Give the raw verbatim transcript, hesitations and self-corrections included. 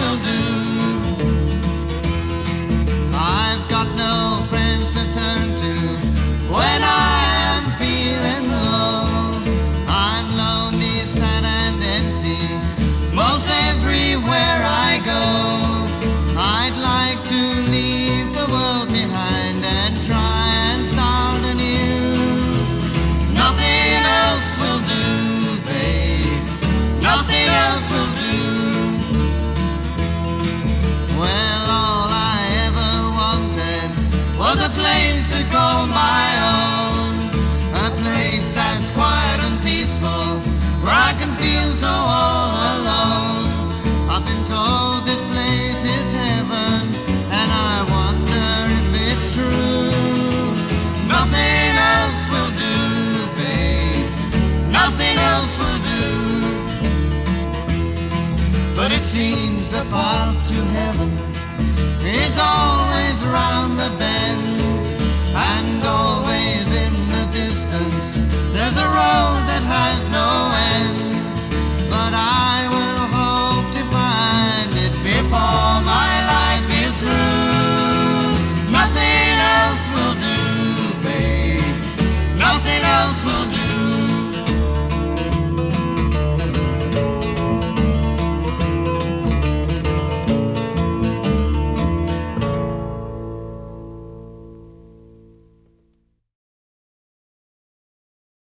will do. I've got no friends to turn to when I am feeling low. I'm lonely, sad and empty most everywhere I go. I'd like to leave the world behind and try and start anew. Nothing else will do, babe. Nothing else will do. Well, all I ever wanted was a place to call my own, a place that's quiet and peaceful, where I can feel so all alone. I've been told this place is heaven, and I wonder if it's true. Nothing else will do, babe. Nothing else will do. But it seems the path to heaven is always round the bend, and always in the distance there's a road that has no